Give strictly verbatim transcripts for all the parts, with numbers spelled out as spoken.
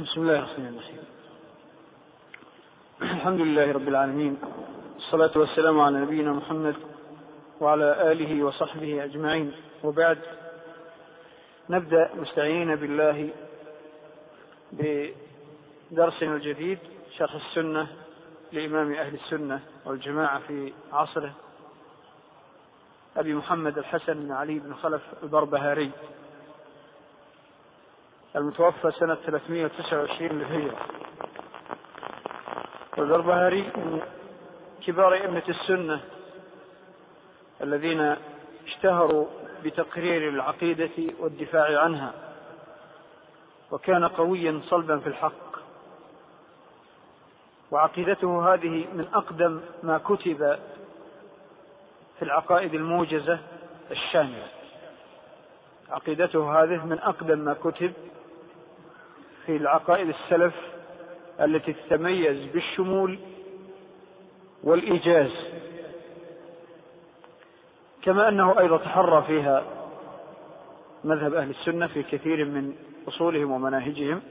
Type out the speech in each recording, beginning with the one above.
بسم الله الرحمن الرحيم. الحمد لله رب العالمين، الصلاة والسلام على نبينا محمد وعلى آله وصحبه أجمعين، وبعد. نبدأ مستعينين بالله بدرسنا الجديد، شرح السنة لإمام أهل السنة والجماعة في عصره، أبي محمد الحسن بن علي بن خلف البربهاري، المتوفى سنة ثلاثمائة وتسعة وعشرين للهجرة. والبربهاري من كبار أئمة السنة الذين اشتهروا بتقرير العقيدة والدفاع عنها، وكان قويا صلبا في الحق، وعقيدته هذه من أقدم ما كتب في العقائد الموجزة الشاملة. عقيدته هذه من أقدم ما كتب في العقائد السلف التي تتميز بالشمول والإيجاز، كما أنه أيضا تحرى فيها مذهب أهل السنة في كثير من أصولهم ومناهجهم،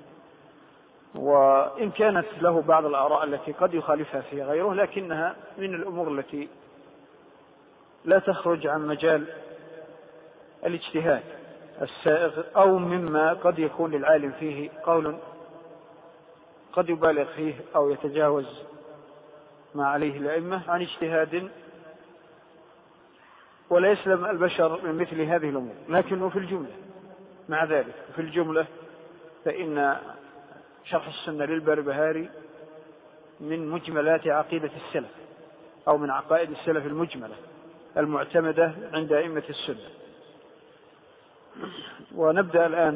وإن كانت له بعض الآراء التي قد يخالفها فيها غيره، لكنها من الأمور التي لا تخرج عن مجال الاجتهاد السائغ، أو مما قد يكون للعالم فيه قول قد يبالغ فيه أو يتجاوز ما عليه الأئمة عن اجتهاد، ولا يسلم البشر من مثل هذه الأمور. لكنه في الجملة مع ذلك في الجملة فإن شرح السنة للبربهاري من مجملات عقيدة السلف، أو من عقائد السلف المجملة المعتمدة عند أئمة السنة. ونبدأ الآن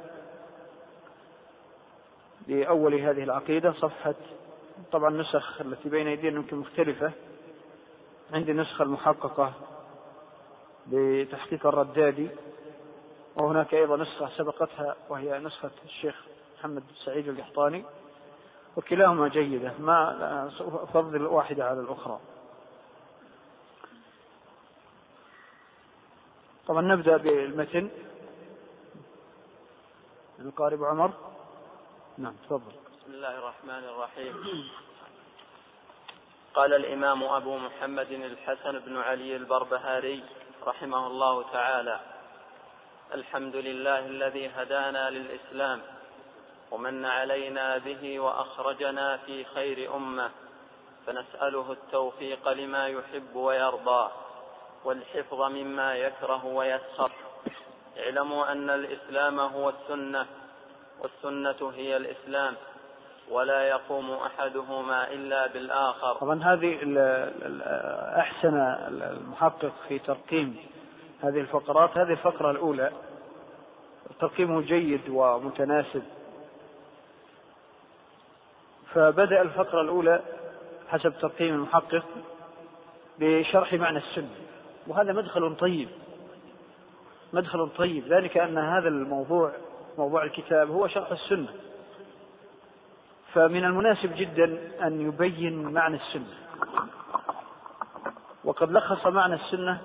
بأول هذه العقيدة، صفحة، طبعا النسخ التي بين يدينا يمكن مختلفة، عندي النسخة المحققة بتحقيق الردادي، وهناك أيضا نسخة سبقتها وهي نسخة الشيخ محمد سعيد القحطاني، وكلاهما جيدة، ما أفضل واحدة على الأخرى. طبعا نبدأ بالمتن. القارئ عمر. نعم تفضل. بسم الله الرحمن الرحيم. قال الإمام أبو محمد الحسن بن علي البربهاري رحمه الله تعالى: الحمد لله الذي هدانا للإسلام ومن علينا به وأخرجنا في خير أمة، فنسأله التوفيق لما يحب ويرضى والحفظ مما يكره ويسخط. اعلموا أن الإسلام هو السنة والسنة هي الإسلام، ولا يقوم أحدهما إلا بالآخر. طبعا هذه أحسن المحقق في ترقيم هذه الفقرات. هذه الفقرة الأولى ترقيمه جيد ومتناسب، فبدأ الفقرة الأولى حسب ترقيم المحقق بشرح معنى السنة، وهذا مدخل طيب مدخل طيب ذلك أن هذا الموضوع موضوع الكتاب هو شرح السنة، فمن المناسب جدا أن يبين معنى السنة. وقد لخص معنى السنة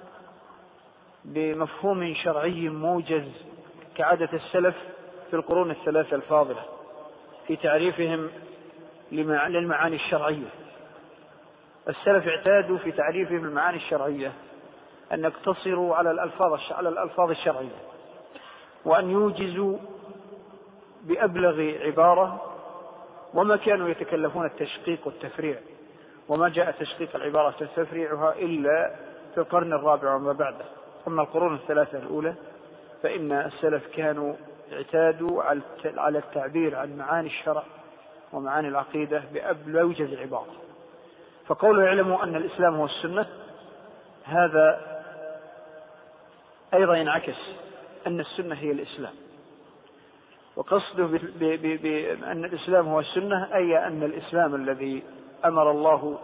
بمفهوم شرعي موجز كعادة السلف في القرون الثلاثة الفاضلة في تعريفهم للمعاني الشرعية. السلف اعتادوا في تعريفهم المعاني الشرعية أن يقتصروا على الألفاظ على الألفاظ الشرعية، وأن يوجزوا بأبلغ عبارة، وما كانوا يتكلفون التشقيق والتفريع، وما جاء تشقيق العبارة وتفريعها إلا في القرن الرابع وما بعده. أما القرون الثلاثة الأولى فإن السلف كانوا اعتادوا على التعبير عن معاني الشرع ومعاني العقيدة بأوجز عبارة. فقولوا يعلموا أن الإسلام هو السنة، هذا أيضا ينعكس أن السنة هي الإسلام، وقصده بأن الإسلام هو السنة أي أن الإسلام الذي أمر الله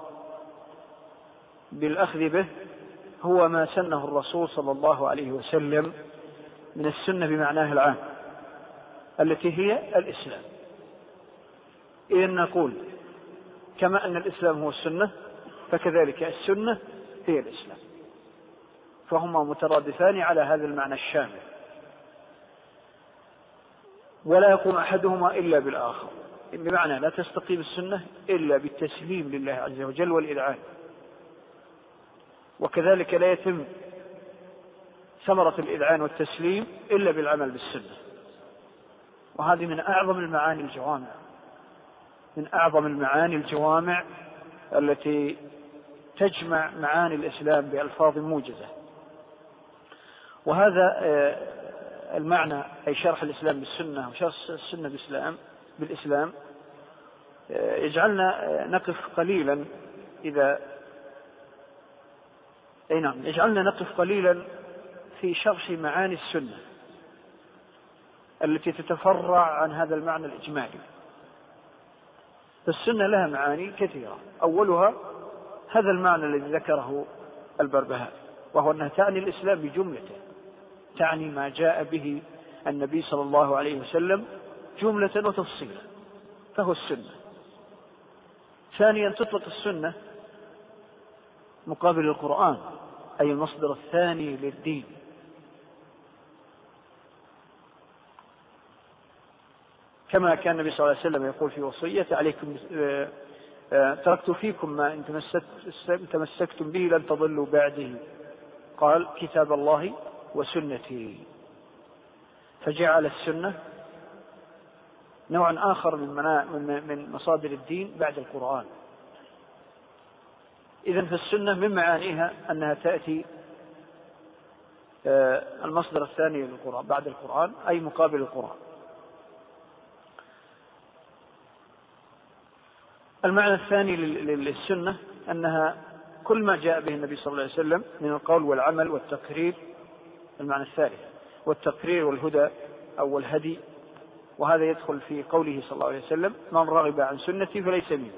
بالأخذ به هو ما سنه الرسول صلى الله عليه وسلم من السنة بمعناها العام التي هي الإسلام. إذن نقول كما أن الإسلام هو السنة فكذلك السنة هي الإسلام، فهما مترادفان على هذا المعنى الشامل. ولا يقوم أحدهما إلا بالآخر، بمعنى لا تستقيم السنة إلا بالتسليم لله عز وجل والإذعان، وكذلك لا يتم ثمرة الإذعان والتسليم إلا بالعمل بالسنة. وهذه من أعظم المعاني الجوامع من أعظم المعاني الجوامع التي تجمع معاني الإسلام بألفاظ موجزة. وهذا المعنى أي شرح الإسلام بالسنة وشرح السنة بالإسلام بالإسلام يجعلنا نقف قليلا إذا أي نعم يجعلنا نقف قليلا في شرح معاني السنة التي تتفرع عن هذا المعنى الإجمالي. فالسنة لها معاني كثيرة، أولها هذا المعنى الذي ذكره البربهاري، وهو أنها تعني الإسلام بجملته، تعني ما جاء به النبي صلى الله عليه وسلم جملة وتفصيلا، فهو السنة. ثانيا تطلق السنة مقابل القرآن، أي المصدر الثاني للدين، كما كان النبي صلى الله عليه وسلم يقول في وصية عليكم تركت فيكم ما إن تمسكتم به لن تضلوا بعده، قال كتاب الله وسنتي، فجعل السنة نوعا آخر من مصادر الدين بعد القرآن. إذن فالسنة من معانيها أنها تأتي المصدر الثاني للقرآن بعد القرآن، أي مقابل القرآن. المعنى الثاني للسنة أنها كل ما جاء به النبي صلى الله عليه وسلم من القول والعمل والتقرير، المعنى الثالث والتقرير والهدى أو الهدي، وهذا يدخل في قوله صلى الله عليه وسلم من رغب عن سنتي فليس مني،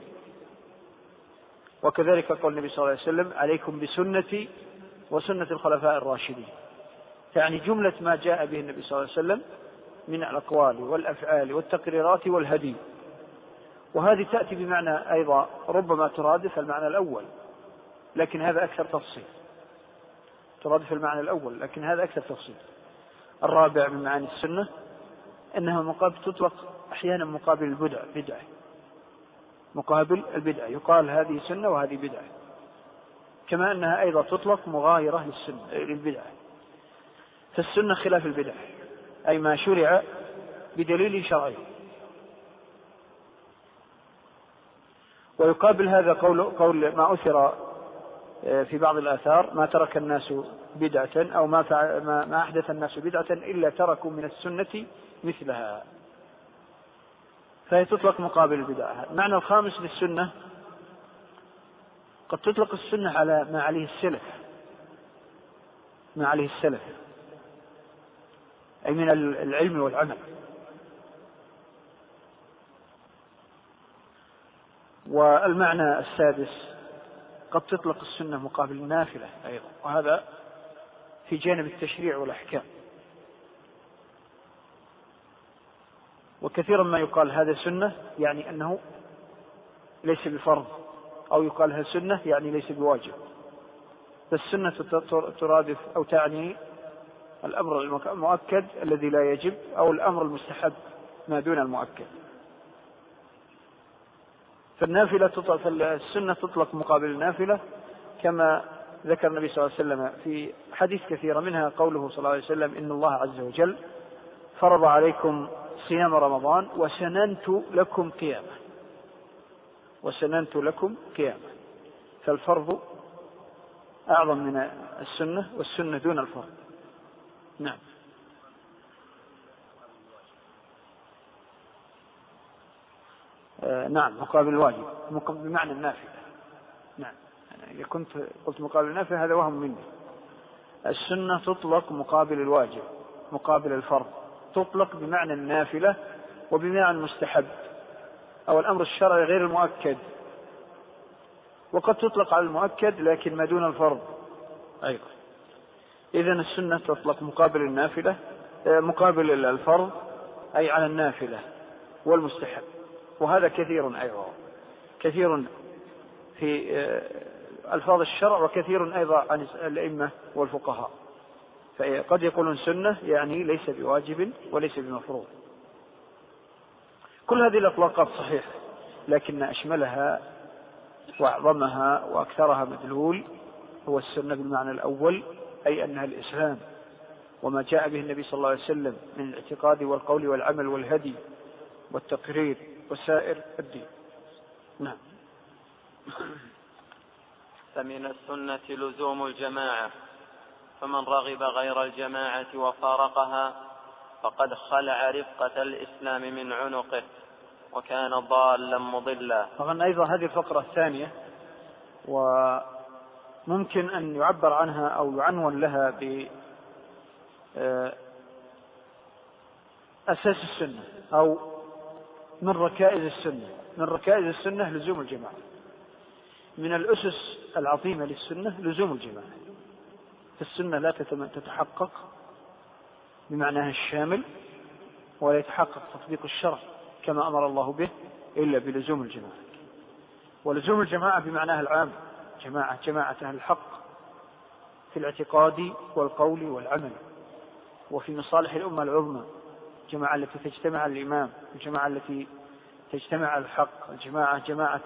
وكذلك قول النبي صلى الله عليه وسلم عليكم بسنتي وسنة الخلفاء الراشدين، يعني جملة ما جاء به النبي صلى الله عليه وسلم من الأقوال والأفعال والتقريرات والهدي. وهذه تأتي بمعنى أيضا ربما ترادف المعنى الأول، لكن هذا أكثر تفصيل، ترادف المعنى الأول لكن هذا أكثر تفصيل. الرابع من معاني السنة أنها مقابل تطلق أحيانا مقابل البدع بدعة، مقابل البدعة، يقال هذه سنة وهذه بدعة، كما أنها أيضا تطلق مغايرة للسنة للبدعة. فالسنة خلاف البدع، أي ما شرع بدليل شرعي. ويقابل هذا قول, قول ما أثر في بعض الآثار ما ترك الناس بدعة أو ما, ما أحدث الناس بدعة إلا تركوا من السنة مثلها، فهي تطلق مقابل البدعة. المعنى الخامس للسنة قد تطلق السنة على ما عليه السلف، ما عليه السلف أي من العلم والعمل. والمعنى السادس قد تطلق السنة مقابل النافلة أيضا، وهذا في جانب التشريع والأحكام. وكثيرا ما يقال هذا سنة يعني أنه ليس بفرض، أو يقال هذا سنة يعني ليس بواجب. فالسنة ترادف أو تعني الأمر المؤكد الذي لا يجب، أو الأمر المستحب ما دون المؤكد. فالنافلة تطلق، فالسنة تطلق مقابل النافلة، كما ذكر النبي صلى الله عليه وسلم في حديث كثيرة، منها قوله صلى الله عليه وسلم إن الله عز وجل فرض عليكم صيام رمضان وسننت لكم قيامه، وسننت لكم قيامه. فالفرض أعظم من السنة، والسنة دون الفرض. نعم. آه نعم مقابل الواجب بمعنى النافلة. نعم، إذا كنت قلت مقابل النافلة هذا وهم مني. السنة تطلق مقابل الواجب، مقابل الفرض، تطلق بمعنى النافلة وبمعنى المستحب أو الأمر الشرعي غير المؤكد، وقد تطلق على المؤكد لكن ما دون الفرض أيضا. إذن السنة تطلق مقابل النافلة مقابل الفرض أي على النافلة والمستحب، وهذا كثير أيضا، كثير في ألفاظ الشرع وكثير أيضا عن الأئمة والفقهاء. فقد يقولون سنة يعني ليس بواجب وليس بمفروض، كل هذه الإطلاقات صحيحة، لكن أشملها وأعظمها وأكثرها مدلول هو السنة بالمعنى الأول، أي أنها الإسلام وما جاء به النبي صلى الله عليه وسلم من الاعتقاد والقول والعمل والهدي والتقرير وسائر الدين. نعم. فمن السنة لزوم الجماعة، فمن رغب غير الجماعة وفارقها فقد خلع رفقة الإسلام من عنقه وكان ضالا مضلا. طبعا أيضا هذه الفقرة الثانية وممكن أن يعبر عنها أو يعنون لها ب أساس السنة أو من ركائز السنة. من ركائز السنة لزوم الجماعة. من الأسس العظيمة للسنة لزوم الجماعة. فالسنة لا تتحقق بمعناها الشامل ولا يتحقق تطبيق الشرع كما أمر الله به إلا بلزوم الجماعة. ولزوم الجماعة بمعناها العام، جماعة جماعة أهل الحق في الاعتقاد والقول والعمل، وفي مصالح الأمة العظمى، الجماعة التي تجتمع على الإمام، الجماعة التي تجتمع على الحق، الجماعة جماعة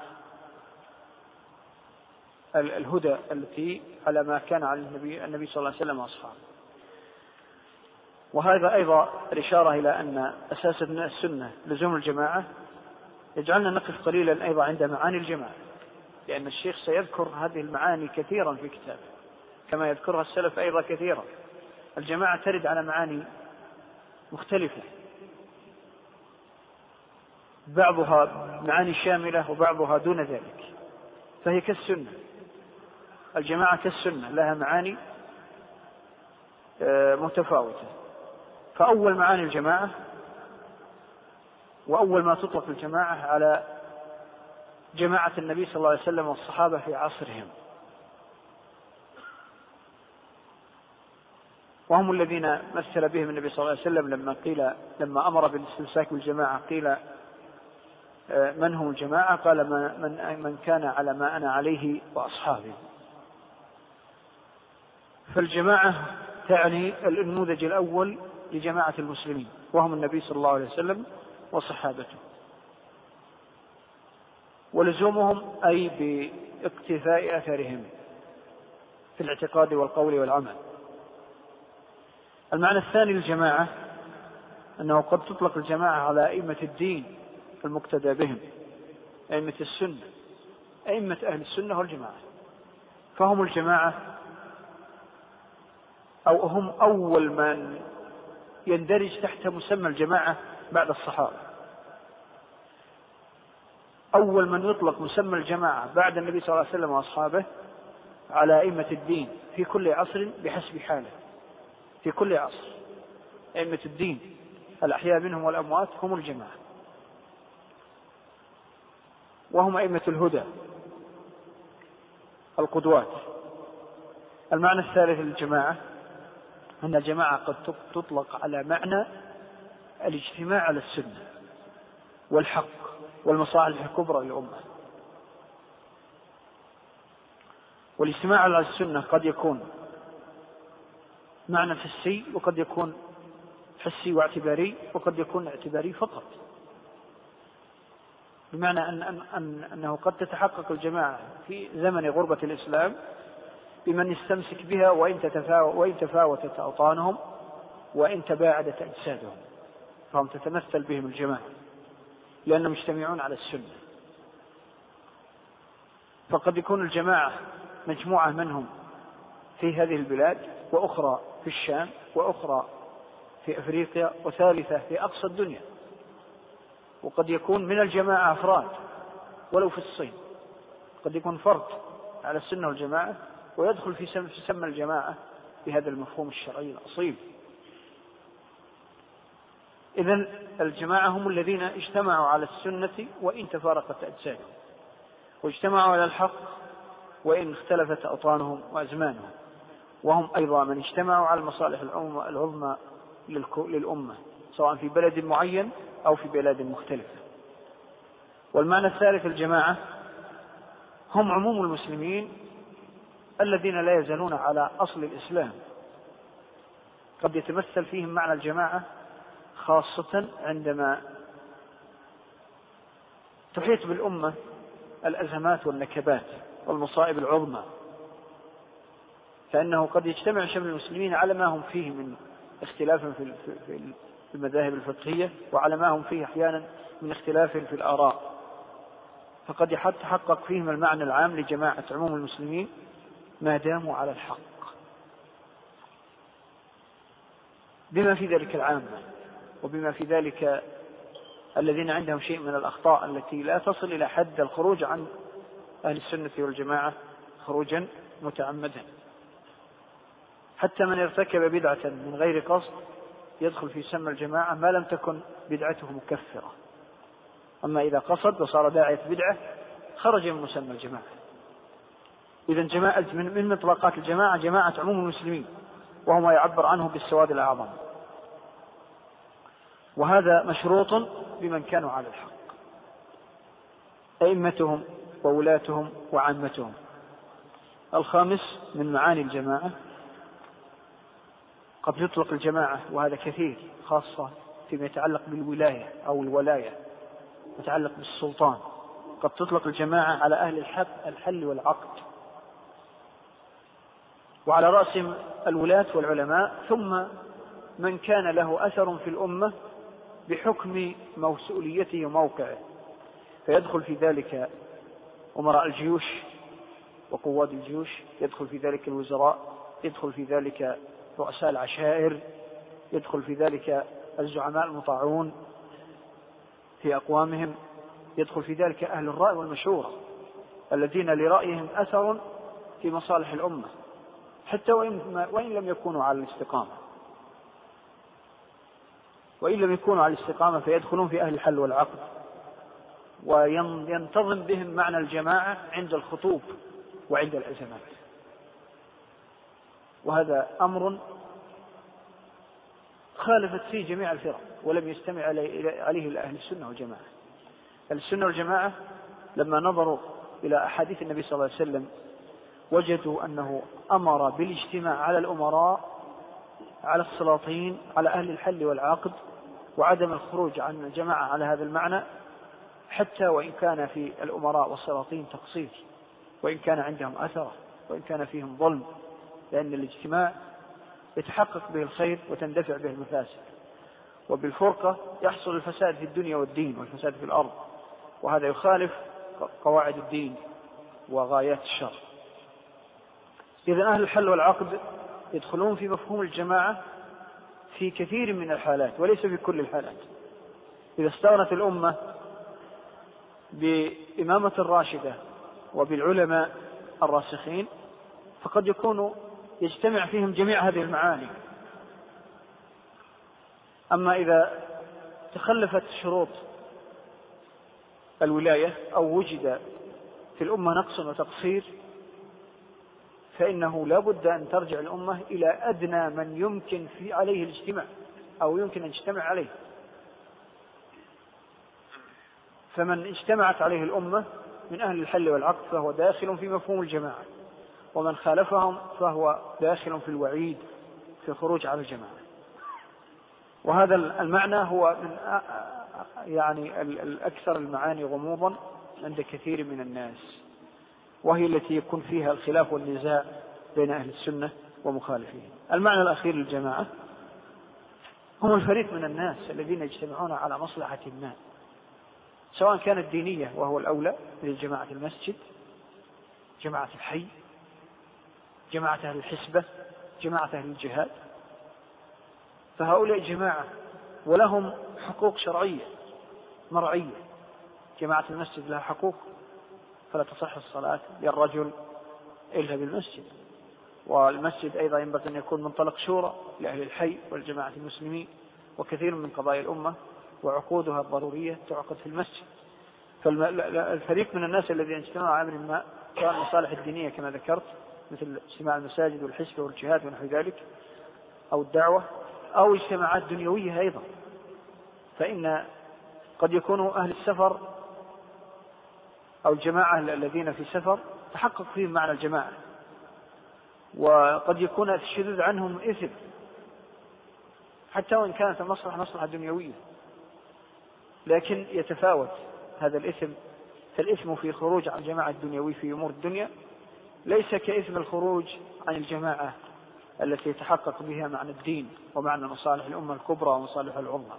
الهدى التي على ما كان على النبي, النبي صلى الله عليه وسلم وأصحابه. وهذا أيضا الإشارة إلى أن أساس السنة لزوم الجماعة يجعلنا نقف قليلا أيضا عند معاني الجماعة، لأن الشيخ سيذكر هذه المعاني كثيرا في كتابه كما يذكرها السلف أيضا كثيرا. الجماعة ترد على معاني مختلفة، بعضها معاني شاملة وبعضها دون ذلك، فهي كالسنة. الجماعة كالسنة لها معاني متفاوتة. فأول معاني الجماعة وأول ما تطلق الجماعة على جماعة النبي صلى الله عليه وسلم والصحابة في عصرهم، وهم الذين مثل بهم النبي صلى الله عليه وسلم لما قيل لما أمر بالاستمساك بالجماعة قيل من هم الجماعة؟ قال من, من كان على ما أنا عليه وأصحابي. فالجماعة تعني النموذج الأول لجماعة المسلمين وهم النبي صلى الله عليه وسلم وصحابته، ولزومهم أي باقتفاء أثرهم في الاعتقاد والقول والعمل. المعنى الثاني للجماعة أنه قد تطلق الجماعة على أئمة الدين المقتدى بهم، أئمة السنة، أئمة أهل السنة والجماعة، فهم الجماعة أو هم أول من يندرج تحت مسمى الجماعة بعد الصحابة. أول من يطلق مسمى الجماعة بعد النبي صلى الله عليه وسلم وأصحابه على أئمة الدين في كل عصر بحسب حاله. في كل عصر أئمة الدين الأحياء منهم والأموات هم الجماعة، وهم أئمة الهدى القدوات. المعنى الثالث للجماعة أن الجماعة قد تطلق على معنى الاجتماع على السنة والحق والمصالح الكبرى للأمة. والاجتماع على السنة قد يكون معنى حسي وقد يكون حسي واعتباري وقد يكون اعتباري فقط، بمعنى أن أن أن أنه قد تتحقق الجماعة في زمن غربة الإسلام بمن يستمسك بها وإن وإن تفاوتت أوطانهم وإن تباعدت أجسادهم، فهم تتمثل بهم الجماعة لأنهم يجتمعون على السنة. فقد يكون الجماعة مجموعة منهم في هذه البلاد، وأخرى في الشام، وأخرى في أفريقيا، وثالثة في أقصى الدنيا. وقد يكون من الجماعة أفراد ولو في الصين، قد يكون فرد على السنة والجماعة ويدخل في سمى الجماعة بهذا المفهوم الشرعي الأصيل. إذن الجماعة هم الذين اجتمعوا على السنة وإن تفارقت أجسادهم، واجتمعوا على الحق وإن اختلفت أوطانهم وأزمانهم، وهم أيضا من اجتمعوا على المصالح العظمى للأمة سواء في بلد معين أو في بلاد مختلفة. والمعنى الثالث الجماعة هم عموم المسلمين الذين لا يزالون على أصل الإسلام، قد يتمثل فيهم معنى الجماعة خاصة عندما تحيط بالأمة الأزمات والنكبات والمصائب العظمى، فإنه قد يجتمع شمل المسلمين على ما هم فيه من اختلاف في المذاهب الفقهية، وعلى ما هم فيه أحيانا من اختلاف في الآراء، فقد يتحقق فيهم المعنى العام لجماعة عموم المسلمين ما داموا على الحق، بما في ذلك العامة، وبما في ذلك الذين عندهم شيء من الأخطاء التي لا تصل إلى حد الخروج عن أهل السنة والجماعة خروجا متعمدا. حتى من ارتكب بدعة من غير قصد يدخل في سم الجماعة ما لم تكن بدعته مكفرة، أما إذا قصد وصار داعية بدعة خرج من مسمى الجماعة. إذن جماعة من مطلقات الجماعة جماعة عموم المسلمين، وهو ما يعبر عنه بالسواد الأعظم، وهذا مشروط بمن كانوا على الحق، أئمتهم وولاتهم وعامتهم. الخامس من معاني الجماعة، قد يطلق الجماعة وهذا كثير، خاصة فيما يتعلق بالولاية أو الولاية يتعلق بالسلطان، قد تطلق الجماعة على أهل الحق الحل والعقد، وعلى رأسهم الولاة والعلماء، ثم من كان له أثر في الأمة بحكم مسؤوليته وموقعه، فيدخل في ذلك أمراء الجيوش وقواد الجيوش، يدخل في ذلك الوزراء، يدخل في ذلك رؤساء العشائر، يدخل في ذلك الزعماء المطاعون في أقوامهم، يدخل في ذلك أهل الرأي والمشورة الذين لرأيهم أثر في مصالح الأمة، حتى وإن لم يكونوا على الاستقامة، وإن لم يكونوا على الاستقامة فيدخلون في أهل الحل والعقد، وينتظم بهم معنى الجماعة عند الخطوب وعند الأزمات. وهذا أمر خالفت فيه جميع الفرق ولم يستمع عليه أهل السنة والجماعة. السنة والجماعة لما نظروا إلى أحاديث النبي صلى الله عليه وسلم وجدوا أنه أمر بالاجتماع على الأمراء، على السلاطين، على أهل الحل والعقد، وعدم الخروج عن الجماعة على هذا المعنى، حتى وإن كان في الأمراء والسلاطين تقصير، وإن كان عندهم أثر، وإن كان فيهم ظلم، لأن الاجتماع يتحقق به الخير وتندفع به المفاسد، وبالفرقة يحصل الفساد في الدنيا والدين والفساد في الأرض، وهذا يخالف قواعد الدين وغايات الشر. إذن أهل الحل والعقد يدخلون في مفهوم الجماعة في كثير من الحالات وليس في كل الحالات. إذا استغنت الأمة بإمامة الراشدة وبالعلماء الراسخين فقد يكون يجتمع فيهم جميع هذه المعاني. أما إذا تخلفت شروط الولاية أو وجد في الأمة نقص وتقصير فإنه لا بد أن ترجع الأمة إلى أدنى من يمكن في عليه الاجتماع أو يمكن أن تجتمع عليه. فمن اجتمعت عليه الأمة من أهل الحل والعقد فهو داخل في مفهوم الجماعة، ومن خالفهم فهو داخل في الوعيد في الخروج على الجماعة. وهذا المعنى هو من يعني الأكثر المعاني غموضا عند كثير من الناس، وهي التي يكون فيها الخلاف والنزاع بين أهل السنة ومخالفين. المعنى الأخير للجماعة هم الفريق من الناس الذين يجتمعون على مصلحة ما، سواء كانت دينية وهو الأولى لجماعة المسجد، جماعة الحي، جماعة أهل الحسبة، جماعة أهل الجهاد، فهؤلاء جماعة ولهم حقوق شرعية مرعية. جماعة المسجد لها حقوق، فلا تصح الصلاة للرجل إلا بالمسجد، والمسجد أيضا ينبغي أن يكون منطلق شورى لأهل الحي والجماعة المسلمين، وكثير من قضايا الأمة وعقودها الضرورية تعقد في المسجد. فالفريق من الناس الذين اجتمعوا على أمر ما، سواء المصالح الدينية كما ذكرت مثل اجتماع المساجد والحسبة والجهاد ونحو ذلك أو الدعوة، أو اجتماعات دنيوية أيضا، فإن قد يكونوا أهل السفر أو الجماعة الذين في سفر تحقق فيهم معنى الجماعة، وقد يكون الشذوذ عنهم إثم حتى وإن كانت المصلحة مصلحة دنيوية، لكن يتفاوت هذا الإثم، فالإثم في خروج عن الجماعة الدنيوي في أمور الدنيا ليس كإثم الخروج عن الجماعة التي يتحقق بها معنى الدين ومعنى مصالح الأمة الكبرى ومصالح العظمى.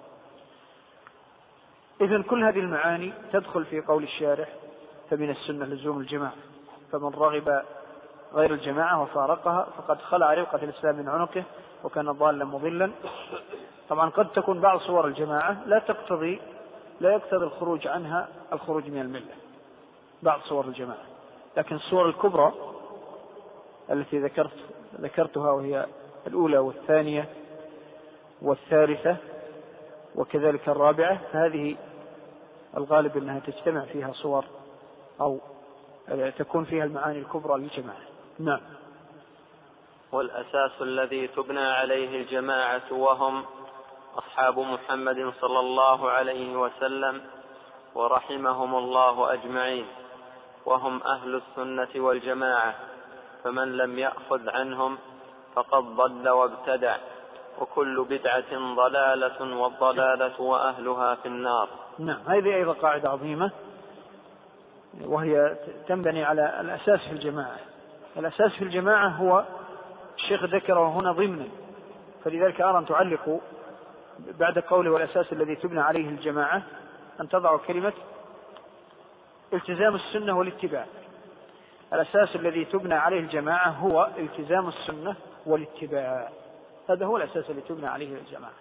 إذن كل هذه المعاني تدخل في قول الشارح فمن السنة لزوم الجماعة، فمن رغب غير الجماعة وفارقها فقد خلع رقة الإسلام من عنقه وكان ضالا مضلا. طبعا قد تكون بعض صور الجماعة لا تقتضي لا يقتضي الخروج عنها الخروج من الملة، بعض صور الجماعة، لكن الصور الكبرى التي ذكرت ذكرتها وهي الأولى والثانية والثالثة وكذلك الرابعة، فهذه الغالب أنها تجتمع فيها صور أو تكون فيها المعاني الكبرى للجماعة. نعم. والأساس الذي تبنى عليه الجماعة وهم أصحاب محمد صلى الله عليه وسلم ورحمهم الله أجمعين، وهم أهل السنة والجماعة، فمن لم يأخذ عنهم فقد ضل وابتدع، وكل بدعة ضلالة والضلالة وأهلها في النار. نعم، هذه أيضا قاعدة عظيمة وهي تنبني على الأساس في الجماعة. الأساس في الجماعة هو الشيخ ذكره هنا ضمنا، فلذلك أرى أن تعلقوا بعد قوله والأساس الذي تبنى عليه الجماعة أن تضعوا كلمة التزام السنة والاتباع. الأساس الذي تبنى عليه الجماعة هو التزام السنة والاتباع، هذا هو الأساس الذي تبنى عليه الجماعة.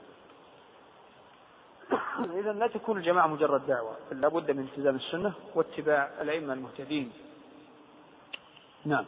إذن لا تكون الجماعة مجرد دعوة، بل لابد من التزام السنة واتباع الأئمة المهتدين. نعم.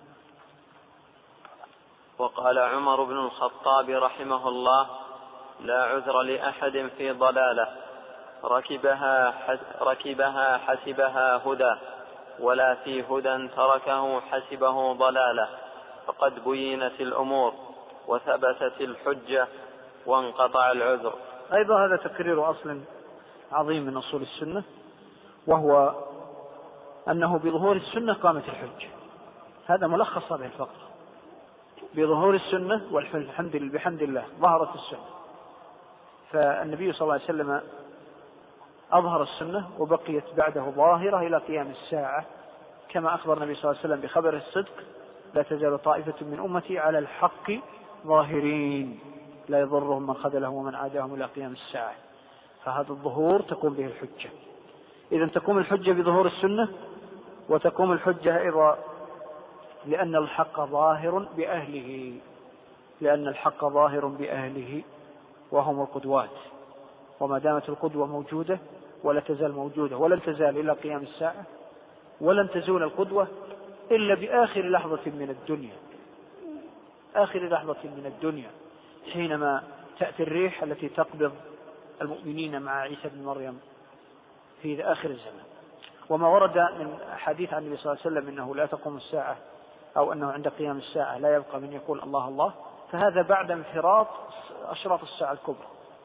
وقال عمر بن الخطاب رحمه الله: لا عذر لأحد في ضلالة ركبها ركبها حسبها هدى، ولا في هدى تركه حسبه ضلالة، فقد بينت الأمور وثبتت الحجة وانقطع العذر. أيضا هذا تكرير أصل عظيم من أصول السنة، وهو أنه بظهور السنة قامت الحجة. هذا ملخص هذه الفقرة، بظهور السنة والحمد لله بحمد الله ظهرت السنة. فالنبي صلى الله عليه وسلم أظهر السنة وبقيت بعده ظاهرة إلى قيام الساعة، كما أخبر النبي صلى الله عليه وسلم بخبر الصدق: لا تزال طائفة من أمتي على الحق ظاهرين لا يضرهم من خذلهم ومن عاداهم إلى قيام الساعة. فهذا الظهور تقوم به الحجة. إذن تقوم الحجة بظهور السنة، وتقوم الحجة أيضا لأن الحق ظاهر بأهله، لأن الحق ظاهر بأهله وهم القدوات، وما دامت القدوة موجودة ولا تزال موجودة ولن تزال إلى قيام الساعة، ولن تزول القدوة إلا بآخر لحظة من الدنيا، آخر لحظة من الدنيا حينما تأتي الريح التي تقبض المؤمنين مع عيسى بن مريم في آخر الزمان. وما ورد من حديث عن النبي صلى الله عليه وسلم إنه لا تقوم الساعة أو أنه عند قيام الساعة لا يبقى من يقول الله الله، فهذا بعد انفراط أشراط الساعة الكبرى.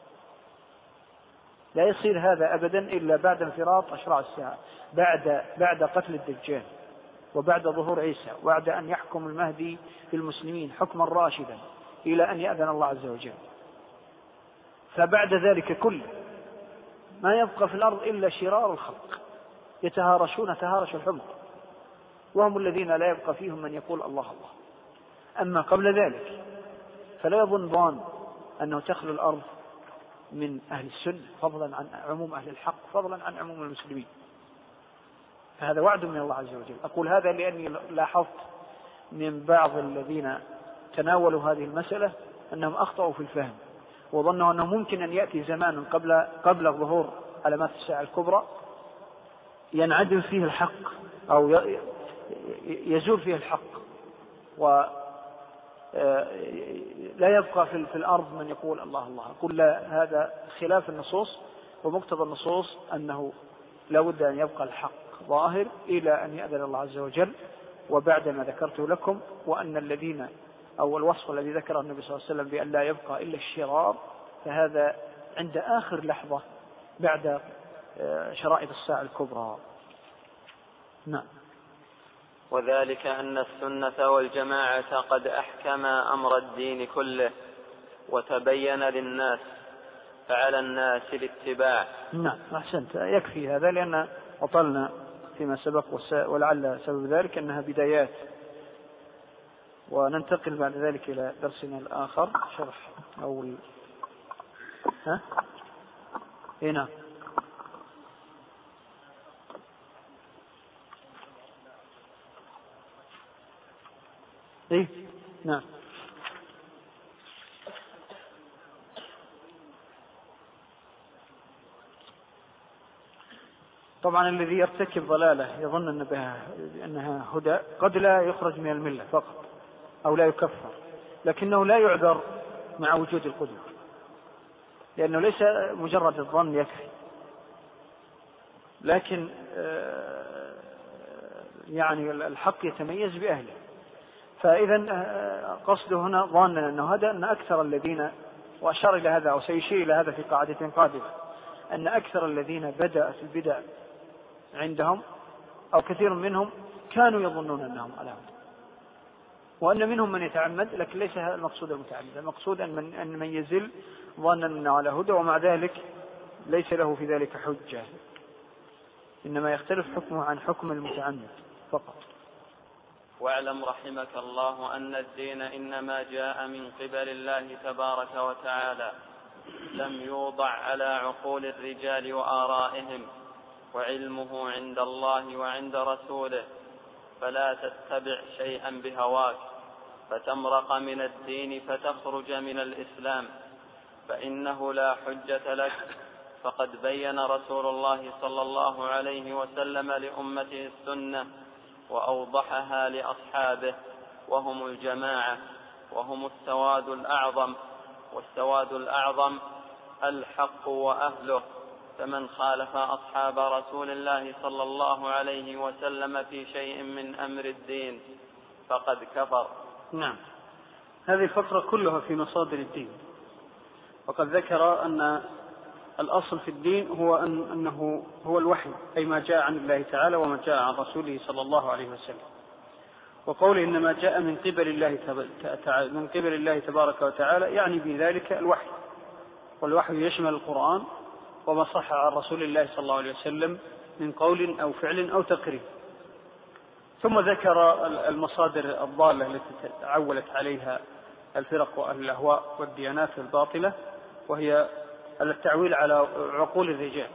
لا يصير هذا أبدا إلا بعد انفراط أشراط الساعة، بعد بعد قتل الدجال وبعد ظهور عيسى، وبعد أن يحكم المهدي في المسلمين حكما راشدا إلى أن يأذن الله عز وجل. فبعد ذلك كله ما يبقى في الأرض إلا شرار الخلق يتهارشون تهارش الحمر، وهم الذين لا يبقى فيهم من يقول الله الله. أما قبل ذلك فلا يظن ظان أنه تخلو الأرض من أهل السنة فضلا عن عموم أهل الحق، فضلا عن عموم المسلمين. فهذا وعد من الله عز وجل. أقول هذا لأني لاحظت من بعض الذين تناولوا هذه المسألة أنهم أخطأوا في الفهم، وظنوا أنه ممكن أن يأتي زمان قبل قبل ظهور علامات الساعة الكبرى ينعدم فيه الحق أو يزول فيه الحق، ولا يبقى في الأرض من يقول الله الله. أقول لا، هذا خلاف النصوص، ومقتضى النصوص أنه لا بد أن يبقى الحق ظاهر إلى أن يأذن الله عز وجل. وبعد ما ذكرته لكم وأن الذين أو الوصف الذي ذكره النبي صلى الله عليه وسلم بأن لا يبقى إلا الشرار، فهذا عند آخر لحظة بعد شرائط الساعة الكبرى. نعم. وذلك أن السنة والجماعة قد أحكما أمر الدين كله وتبين للناس، فعلى الناس الاتباع. نعم أحسنت، يكفي هذا لأن أطلنا فيما سبق، ولعل سبب ذلك أنها بدايات، وننتقل بعد ذلك إلى درسنا الآخر شرح أو ال... ها؟ هنا إيه؟ نعم. طبعا الذي يرتكب ضلالة يظن أن بها أنها هدى قد لا يخرج من الملة فقط أو لا يكفر، لكنه لا يعذر مع وجود القدوة، لأنه ليس مجرد الظن يكفي، لكن يعني الحق يتميز بأهله. فإذا قصده هنا ظانا أنه هذا أن أكثر الذين، وأشار إلى هذا أو سيشير إلى هذا في قاعدة قادمة، أن أكثر الذين بدأت البدع عندهم أو كثير منهم كانوا يظنون أنهم على هدى، وأن منهم من يتعمد، لكن ليس هذا المقصود المتعمد. المقصود أن من, أن من يزل ظنا أنه على هدى ومع ذلك ليس له في ذلك حجة، إنما يختلف حكمه عن حكم المتعمد فقط. واعلم رحمك الله أن الدين إنما جاء من قبل الله تبارك وتعالى، لم يوضع على عقول الرجال وآرائهم، وعلمه عند الله وعند رسوله، فلا تتبع شيئا بهواك فتمرق من الدين فتخرج من الإسلام، فإنه لا حجة لك. فقد بين رسول الله صلى الله عليه وسلم لأمته السنة وأوضحها لأصحابه، وهم الجماعة، وهم السواد الأعظم، والسواد الأعظم الحق وأهله. فمن خالف أصحاب رسول الله صلى الله عليه وسلم في شيء من أمر الدين فقد كفر. نعم، هذه الفقرة كلها في مصادر الدين، وقد ذكر أن الأصل في الدين هو أن أنه هو الوحي، أي ما جاء عن الله تعالى وما جاء عن رسوله صلى الله عليه وسلم. وقوله إنما جاء من قبل الله من قبل الله تبارك وتعالى يعني بذلك الوحي، والوحي يشمل القرآن وما صح عن رسول الله صلى الله عليه وسلم من قول أو فعل أو تقرير. ثم ذكر المصادر الضالة التي تعولت عليها الفرق وأهل الأهواء والديانات الباطلة، وهي التعويل على عقول الرجال،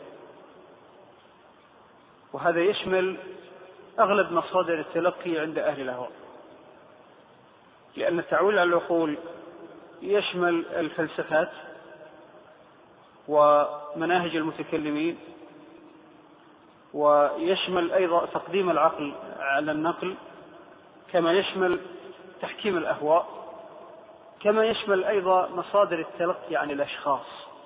وهذا يشمل أغلب مصادر التلقي عند أهل الأهواء، لأن التعويل على العقول يشمل الفلسفات ومناهج المتكلمين، ويشمل أيضا تقديم العقل على النقل، كما يشمل تحكيم الأهواء، كما يشمل أيضا مصادر التلقي عن الأشخاص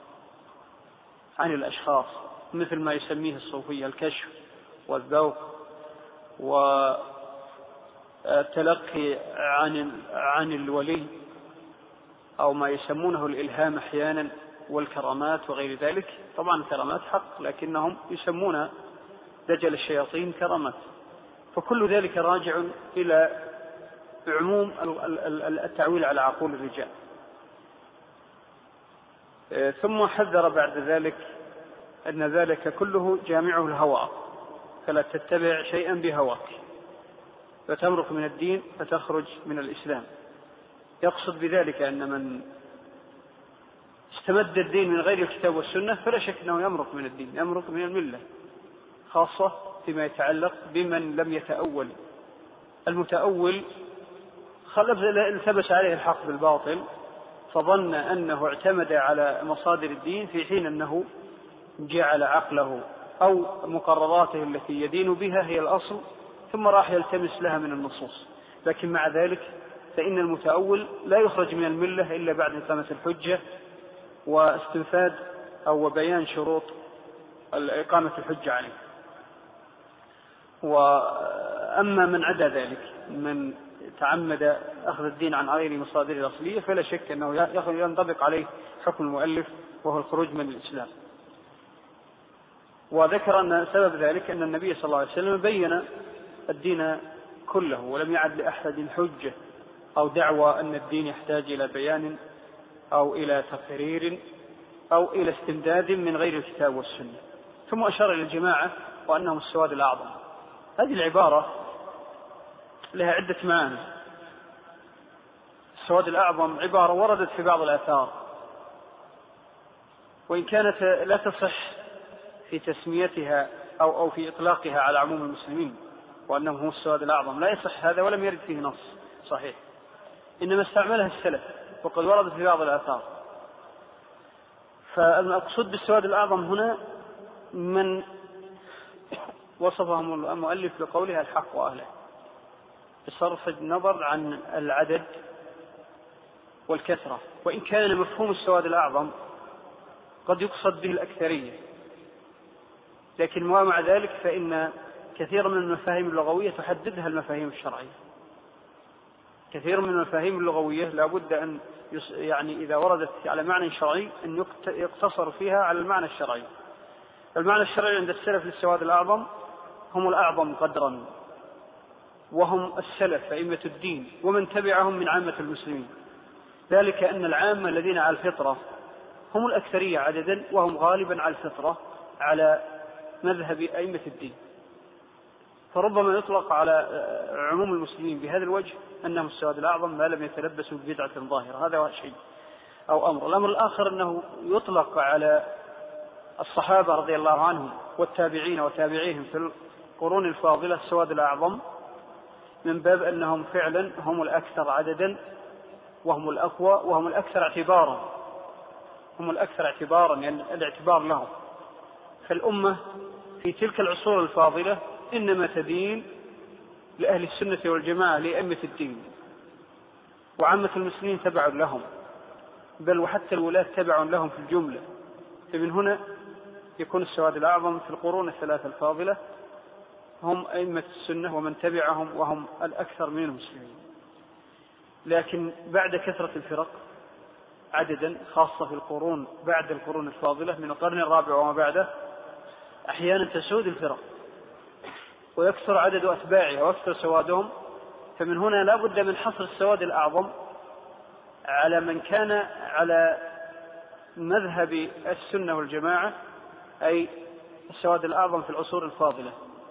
عن الأشخاص مثل ما يسميه الصوفية الكشف والذوق، والتلقي عن عن الولي أو ما يسمونه الإلهام أحيانا، والكرامات وغير ذلك. طبعا الكرامات حق، لكنهم يسمون دجل الشياطين كرامات، فكل ذلك راجع إلى عموم التعويل على عقول الرجال. ثم حذر بعد ذلك أن ذلك كله جامعه الهوى، فلا تتبع شيئا بهواك فتمرق من الدين فتخرج من الإسلام. يقصد بذلك أن من استمد الدين من غير الكتاب والسنة فلا شك أنه يمرق من الدين، يمرق من الملة، خاصة فيما يتعلق بمن لم يتأول. المتأول التبس عليه الحق بالباطل فظن أنه اعتمد على مصادر الدين، في حين أنه جعل عقله أو مقرراته التي يدين بها هي الأصل، ثم راح يلتمس لها من النصوص. لكن مع ذلك فإن المتأول لا يخرج من الملة إلا بعد إقامة الحجة واستنفاد أو بيان شروط إقامة الحجة عليه. وأما من عدا ذلك من تعمد أخذ الدين عن غير مصادره الأصلية فلا شك أنه ينطبق عليه حكم المؤلف وهو الخروج من الإسلام. وذكر أن سبب ذلك أن النبي صلى الله عليه وسلم بين الدين كله، ولم يعد لأحد حجة أو دعوى أن الدين يحتاج إلى بيان أو إلى تقرير أو إلى استمداد من غير الكتاب والسنة. ثم أشار إلى الجماعة وأنهم السواد الأعظم. هذه العبارة لها عدة معاني. السواد الأعظم عبارة وردت في بعض الآثار، وإن كانت لا تصح في تسميتها أو أو في إطلاقها على عموم المسلمين وأنهم هم السواد الأعظم، لا يصح هذا ولم يرد فيه نص صحيح، إنما استعملها السلف وقد وردت في بعض الآثار. فالمقصود بالسواد الأعظم هنا من وصفهم المؤلف بقولها الحق وأهله، بصرف النظر عن العدد والكثرة، وإن كان مفهوم السواد الأعظم قد يقصد به الأكثرية، لكن ومع ذلك فإن كثير من المفاهيم اللغوية تحددها المفاهيم الشرعية. كثير من المفاهيم اللغوية لا بد أن يعني إذا وردت على معنى شرعي أن يقتصر فيها على المعنى الشرعي. المعنى الشرعي عند السلف للسواد الأعظم هم الأعظم قدرا، وهم السلف أئمة الدين ومن تبعهم من عامة المسلمين، ذلك أن العامة الذين على الفطرة هم الأكثرية عددا، وهم غالبا على الفطرة على مذهب أئمة الدين. فربما يطلق على عموم المسلمين بهذا الوجه أنهم السواد الأعظم ما لم يتلبسوا ببدعة ظاهرة. هذا شيء أو أمر. الأمر الآخر أنه يطلق على الصحابة رضي الله عنهم والتابعين وتابعيهم في القرون الفاضلة السواد الأعظم، من باب أنهم فعلا هم الأكثر عددا وهم الأقوى وهم الأكثر اعتبارا، هم الأكثر اعتبارا يعني الاعتبار لهم. فالأمة في تلك العصور الفاضلة إنما تدين لأهل السنة والجماعة لأئمة الدين، وعامة المسلمين تبع لهم، بل وحتى الولاة تبع لهم في الجملة. فمن هنا يكون السواد الأعظم في القرون الثلاثة الفاضلة هم أئمة السنة ومن تبعهم وهم الأكثر من المسلمين. لكن بعد كثرة الفرق عددا خاصة في القرون بعد القرون الفاضلة من القرن الرابع وما بعده، أحيانا تسود الفرق ويكثر عدد أتباعها ويكثر سوادهم. فمن هنا لا بد من حصر السواد الأعظم على من كان على مذهب السنة والجماعة، أي السواد الأعظم في العصور الفاضلة.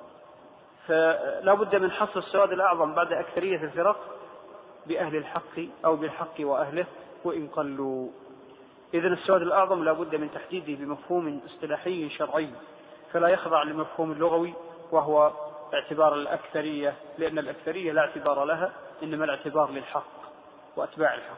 فلا بد من حصر السواد الأعظم بعد أكثرية الفرق بأهل الحق أو بالحق وأهله وإن قلوا. إذن السواد الأعظم لا بد من تحديده بمفهوم اصطلاحي شرعي، فلا يخضع لمفهوم اللغوي وهو اعتبار الأكثرية، لأن الأكثرية لا اعتبار لها، إنما الاعتبار للحق وأتباع الحق.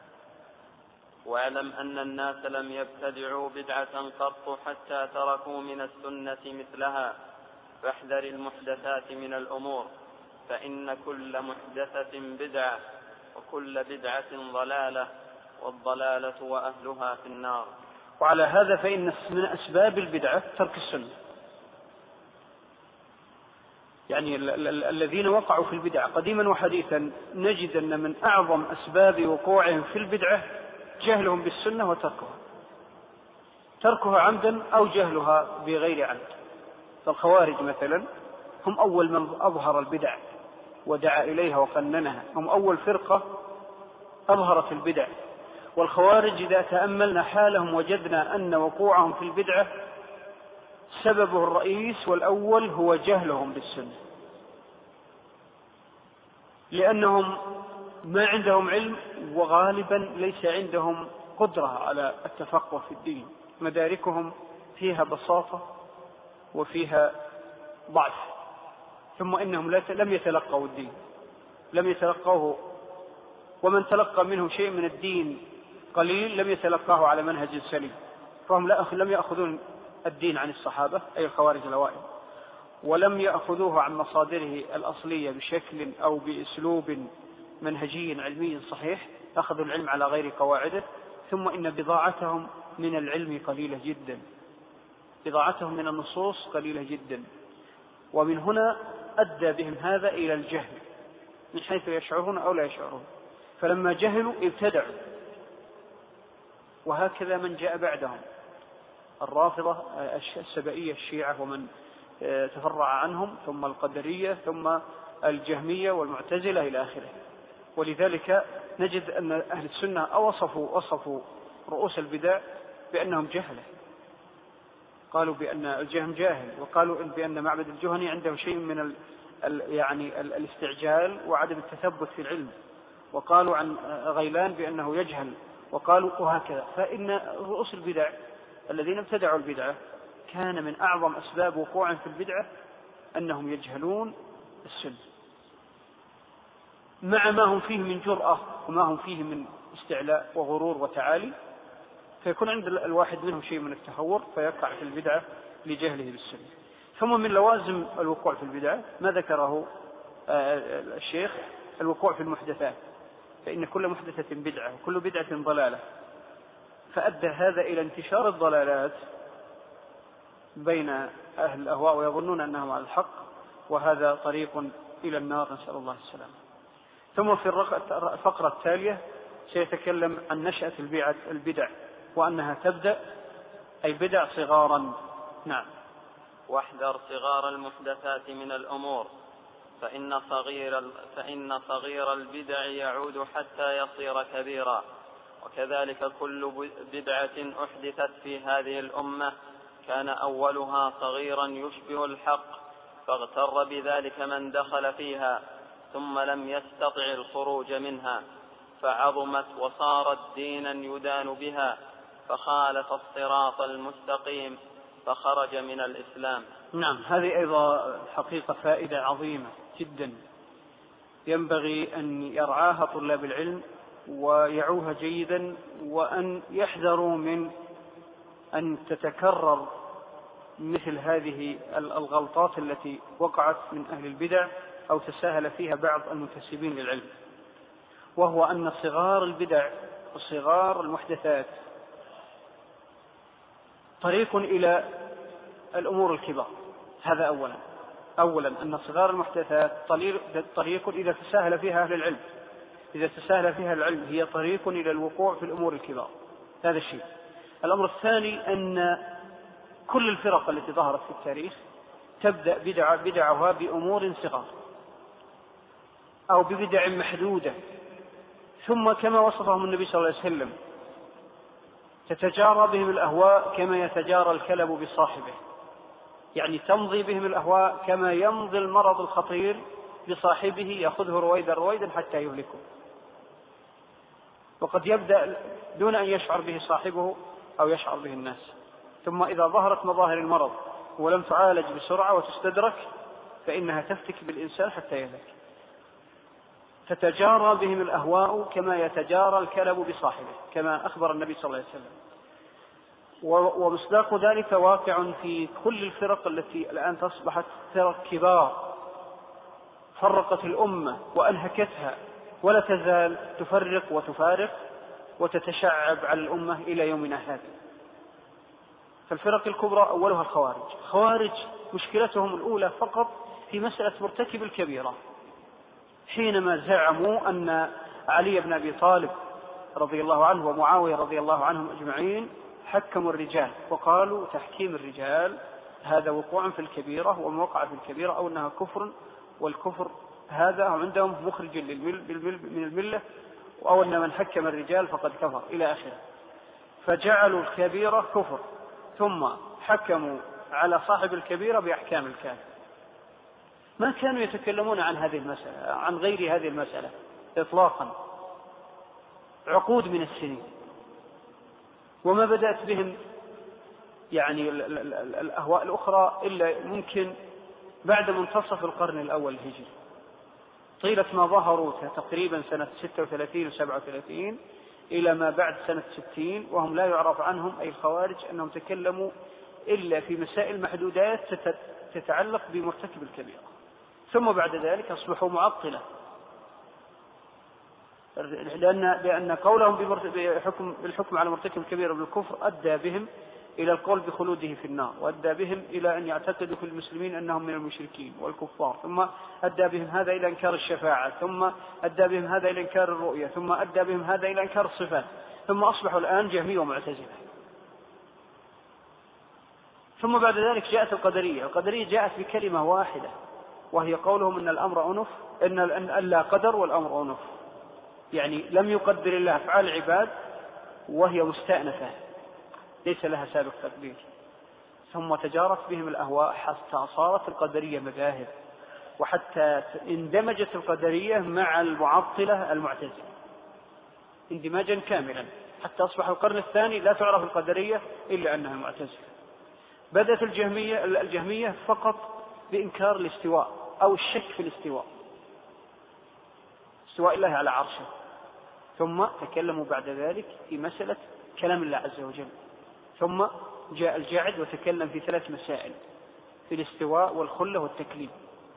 واعلم أن الناس لم يبتدعوا بدعة قط حتى تركوا من السنة مثلها، فاحذر المحدثات من الأمور، فإن كل محدثة بدعة وكل بدعة ضلالة والضلالة وأهلها في النار. وعلى هذا فإن من أسباب البدعة ترك السنة، يعني ال- ال- الذين وقعوا في البدعة قديما وحديثا نجد أن من أعظم أسباب وقوعهم في البدعة جهلهم بالسنة وتركها، تركها عمدا أو جهلها بغير عمد. فالخوارج مثلا هم أول من أظهر البدع ودعا إليها وقننها، هم أول فرقة أظهرت البدع. والخوارج إذا تأملنا حالهم وجدنا أن وقوعهم في البدعة سببه الرئيس والأول هو جهلهم بالسنة، لأنهم ما عندهم علم وغالبا ليس عندهم قدرة على التفقه في الدين، مداركهم فيها بساطة وفيها ضعف. ثم إنهم لم يتلقوا الدين، لم يتلقوه، ومن تلقى منه شيء من الدين قليل لم يتلقاه على منهج سليم. فهم لم يأخذون الدين عن الصحابة أي الخوارج الأوائل، ولم يأخذوه عن مصادره الأصلية بشكل أو بأسلوب منهجي علمي صحيح، أخذوا العلم على غير قواعده. ثم إن بضاعتهم من العلم قليلة جدا، بضاعتهم من النصوص قليلة جدا، ومن هنا أدى بهم هذا إلى الجهل من حيث يشعرون أو لا يشعرون. فلما جهلوا ابتدعوا، وهكذا من جاء بعدهم الرافضة السبائية الشيعة ومن تفرع عنهم، ثم القدرية، ثم الجهمية والمعتزلة إلى آخره. ولذلك نجد أن أهل السنة وصفوا, وصفوا رؤوس البدع بأنهم جهلة، قالوا بأن الجهم جاهل، وقالوا بأن معبد الجهني عنده شيء من ال ال يعني ال الاستعجال وعدم التثبت في العلم، وقالوا عن غيلان بأنه يجهل، وقالوا وهكذا. فإن رؤوس البدع الذين ابتدعوا البدعة كان من أعظم أسباب وقوعهم في البدعة أنهم يجهلون السنة، مع ما هم فيه من جرأة وما هم فيه من استعلاء وغرور وتعالي، فيكون عند الواحد منهم شيء من التهور فيقع في البدعة لجهله بالسنة. ثم من لوازم الوقوع في البدعة ما ذكره الشيخ الوقوع في المحدثات، فإن كل محدثة بدعة وكل بدعة ضلالة، فأدى هذا إلى انتشار الضلالات بين أهل الأهواء ويظنون أنهم على الحق، وهذا طريق إلى النار، نسأل الله السلامة. ثم في الفقرة التالية سيتكلم عن نشأة البدع وأنها تبدأ أي بدع صغارا. نعم. واحذر صغار المحدثات من الأمور، فإن صغير, فإن صغير البدع يعود حتى يصير كبيرا، وكذلك كل بدعة أحدثت في هذه الأمة كان أولها صغيرا يشبه الحق، فاغتر بذلك من دخل فيها ثم لم يستطع الخروج منها، فعظمت وصارت دينا يدان بها، فخالف الصراط المستقيم فخرج من الإسلام. نعم، هذه أيضا حقيقة فائدة عظيمة جدا ينبغي أن يرعاها طلاب العلم ويعوها جيدا، وأن يحذروا من أن تتكرر مثل هذه الغلطات التي وقعت من أهل البدع أو تساهل فيها بعض المنتسبين للعلم، وهو أن صغار البدع وصغار المحدثات طريق إلى الأمور الكبار. هذا أولا أولا أن صغار المحدثات طريق إذا تساهل فيها أهل العلم، إذا تساهل فيها العلم هي طريق إلى الوقوع في الأمور الكبار. هذا الشيء. الأمر الثاني أن كل الفرق التي ظهرت في التاريخ تبدأ بدع بدعها بأمور صغار أو ببدع محدودة، ثم كما وصفهم النبي صلى الله عليه وسلم تتجارى بهم الأهواء كما يتجارى الكلب بصاحبه، يعني تمضي بهم الأهواء كما يمضي المرض الخطير بصاحبه يأخذه رويدا رويدا حتى يهلكه، وقد يبدأ دون أن يشعر به صاحبه أو يشعر به الناس، ثم إذا ظهرت مظاهر المرض ولم تعالج بسرعة وتستدرك فإنها تفتك بالإنسان حتى يهلك. تتجارى بهم الأهواء كما يتجارى الكلب بصاحبه، كما أخبر النبي صلى الله عليه وسلم. ومصداق ذلك واقع في كل الفرق التي الآن تصبحت فرق كبار فرقت الأمة وأنهكتها، ولا تزال تفرق وتفارق وتتشعب على الأمة إلى يومنا هذا. فالفرق الكبرى أولها الخوارج. الخوارج مشكلتهم الأولى فقط في مسألة مرتكب الكبيرة، حينما زعموا أن علي بن أبي طالب رضي الله عنه ومعاوية رضي الله عنهم أجمعين حكموا الرجال، وقالوا تحكيم الرجال هذا وقوع في الكبيرة وموقع في الكبيرة، أو أنها كفر، والكفر هذا عندهم مخرج من الملة، أو أن من حكم الرجال فقد كفر إلى آخره. فجعلوا الكبيرة كفر، ثم حكموا على صاحب الكبيرة بأحكام الكافر. ما كانوا يتكلمون عن هذه المسألة عن غير هذه المسألة إطلاقا عقود من السنين، وما بدأت بهم يعني الأهواء الأخرى إلا ممكن بعد منتصف القرن الأول الهجري، طيلة ما ظهروا تقريبا سنة ستة وثلاثين وسبعة وثلاثين إلى ما بعد سنة ستين، وهم لا يعرف عنهم أي الخوارج أنهم تكلموا إلا في مسائل محدودات تتعلق بمرتكب الكبيرة، ثم بعد ذلك أصبحوا معطلة، لأن, لأن قولهم بحكم بالحكم على مرتكب الكبيرة بالكفر أدى بهم إلى القول بخلوده في النار، وأدى بهم إلى أن يعتقدوا في المسلمين أنهم من المشركين والكفار، ثم أدى بهم هذا إلى إنكار الشفاعة، ثم أدى بهم هذا إلى إنكار الرؤية، ثم أدى بهم هذا إلى إنكار الصفات، ثم أصبحوا الآن جهمية ومعتزلة. ثم بعد ذلك جاءت القدرية. القدرية جاءت بكلمة واحدة، وهي قولهم أن الأمر أنف، إن ألا قدر والأمر أنف، يعني لم يقدر الله أفعال العباد وهي مستأنفة، ليس لها سابق تقدير. ثم تجارت بهم الأهواء حتى صارت القدرية مذاهب، وحتى اندمجت القدرية مع المعطلة المعتزلة اندماجا كاملا، حتى أصبح القرن الثاني لا تعرف القدرية إلا أنها معتزلة. بدأت الجهمية الجهمية فقط بإنكار الاستواء أو الشك في الاستواء، استواء الله على عرشه، ثم تكلموا بعد ذلك في مسألة كلام الله عز وجل، ثم جاء الجاعد وتكلم في ثلاث مسائل، في الاستواء والخلة والتكليم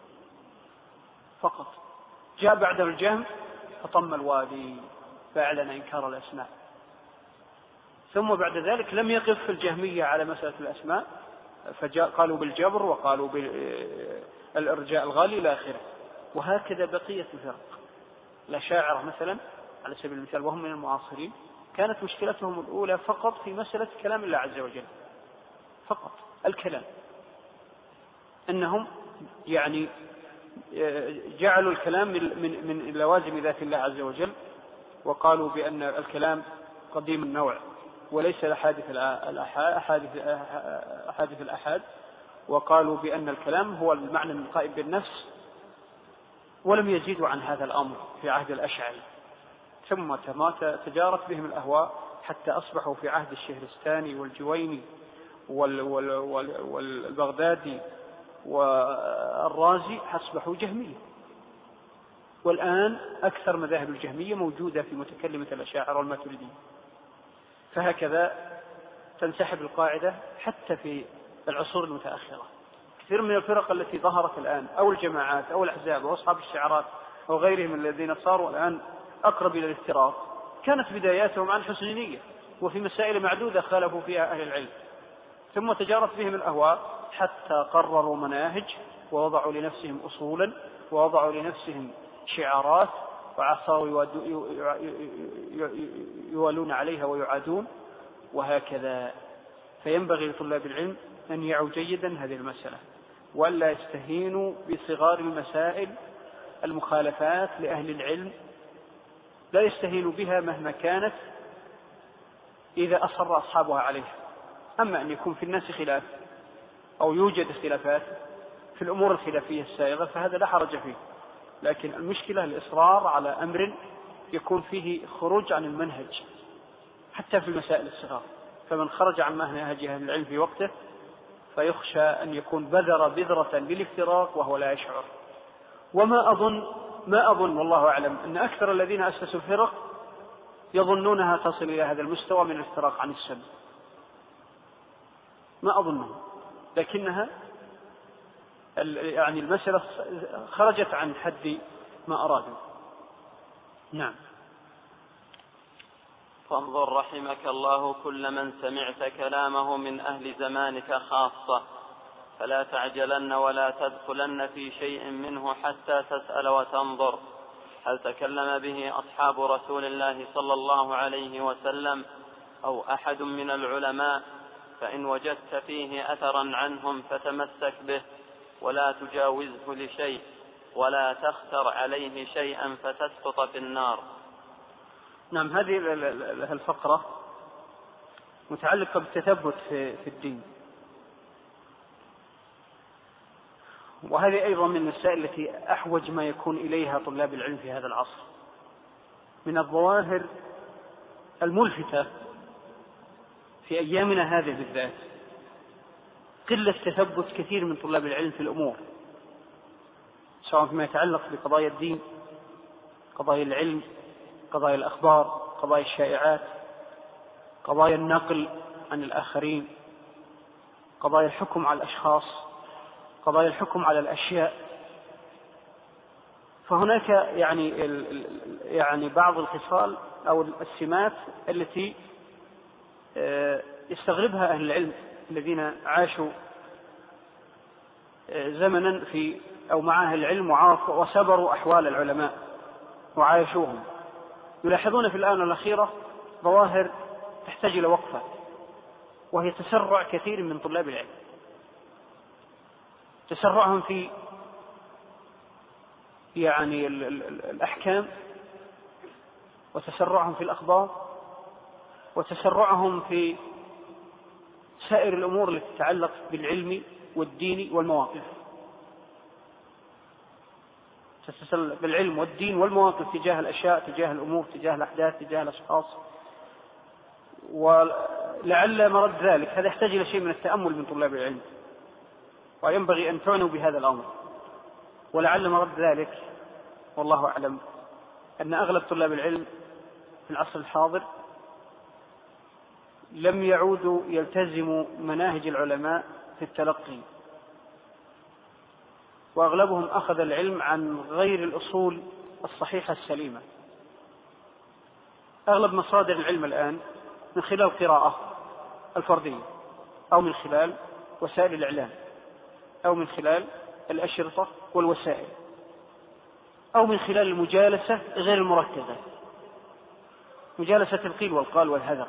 فقط. جاء بعد الجهم فطم الوادي فأعلن إنكار الأسماء. ثم بعد ذلك لم يقف في الجهمية على مسألة الأسماء، فجاء قالوا بالجبر وقالوا بالإرجاء الغالي إلى آخره. وهكذا بقية الفرق. الأشاعرة مثلا على سبيل المثال وهم من المعاصرين كانت مشكلتهم الأولى فقط في مسألة كلام الله عز وجل، فقط الكلام، أنهم يعني جعلوا الكلام من من لوازم ذات الله عز وجل، وقالوا بأن الكلام قديم النوع وليس لحادث أحادث الأحاد، وقالوا بأن الكلام هو المعنى القائم بالنفس، ولم يزيدوا عن هذا الأمر في عهد الأشعري. ثم تجارت بهم الأهواء حتى أصبحوا في عهد الشهرستاني والجويني والبغدادي والرازي أصبحوا جهمية. والآن أكثر مذاهب الجهمية موجودة في متكلمة الأشاعرة والماتريدية. فهكذا تنسحب القاعدة حتى في العصور المتأخرة. كثير من الفرق التي ظهرت الآن أو الجماعات أو الأحزاب أو أصحاب الشعارات أو غيرهم الذين صاروا الآن أقرب إلى الافتراق كانت بداياتهم عن حسن نية، وفي مسائل معدودة خالفوا فيها أهل العلم، ثم تجارت بهم الأهواء حتى قرروا مناهج ووضعوا لنفسهم أصولا ووضعوا لنفسهم شعارات وعصاوا يوالون عليها ويعادون، وهكذا. فينبغي لطلاب العلم أن يعوا جيدا هذه المسألة، وألا يستهينوا بصغار المسائل المخالفات لأهل العلم، لا يستهينوا بها مهما كانت إذا أصر أصحابها عليها. أما أن يكون في الناس خلاف أو يوجد اختلافات في الأمور الخلافية السائغة فهذا لا حرج فيه، لكن المشكلة الإصرار على أمر يكون فيه خروج عن المنهج حتى في المسائل الصغار. فمن خرج عن منهج أهل العلم في وقته فيخشى أن يكون بذر بذرة للافتراق وهو لا يشعر. وما أظن ما أظن والله أعلم أن أكثر الذين أسسوا الفرق يظنونها تصل إلى هذا المستوى من الافتراق عن السنة، ما أظنه، لكنها يعني المسألة خرجت عن حد ما أرادوا. نعم. فانظر رحمك الله كل من سمعت كلامه من أهل زمانك خاصة، فلا تعجلن ولا تدخلن في شيء منه حتى تسأل وتنظر هل تكلم به أصحاب رسول الله صلى الله عليه وسلم أو أحد من العلماء، فإن وجدت فيه أثرا عنهم فتمسك به ولا تجاوزه لشيء ولا تختر عليه شيئا فتسقط في النار. نعم، هذه الفقرة متعلقة بالتثبت في الدين، وهذه أيضا من المسائل التي أحوج ما يكون إليها طلاب العلم في هذا العصر. من الظواهر الملفتة في أيامنا هذه بالذات قلة تثبت كثير من طلاب العلم في الأمور، سواء فيما يتعلق بقضايا الدين، قضايا العلم، قضايا الأخبار، قضايا الشائعات، قضايا النقل عن الآخرين، قضايا الحكم على الأشخاص، قضايا الحكم على الأشياء. فهناك يعني يعني بعض الخصال أو السمات التي يستغربها أهل العلم الذين عاشوا زمنا في أو مع أهل العلم وسبروا أحوال العلماء وعايشوهم، يلاحظون في الآونة الأخيرة ظواهر تحتاج إلى وقفة، وهي تسرع كثير من طلاب العلم، تسرعهم في يعني الأحكام، وتسرعهم في الأخبار، وتسرعهم في وسائر الأمور التي تتعلق بالعلم والدين والمواقف، تتصل بالعلم والدين والمواقف تجاه الأشياء، تجاه الأمور، تجاه الأحداث، تجاه الأشخاص. ولعل مرد ذلك هذا يحتاج إلى شيء من التأمل من طلاب العلم، وينبغي أن تعنوا بهذا الأمر. ولعل مرد ذلك والله أعلم أن أغلب طلاب العلم في العصر الحاضر لم يعودوا يلتزموا مناهج العلماء في التلقي، وأغلبهم أخذ العلم عن غير الأصول الصحيحة السليمة. أغلب مصادر العلم الآن من خلال القراءة الفردية، أو من خلال وسائل الإعلام، أو من خلال الأشرطة والوسائل، أو من خلال المجالسة غير المركزة، مجالسة القيل والقال والهذر.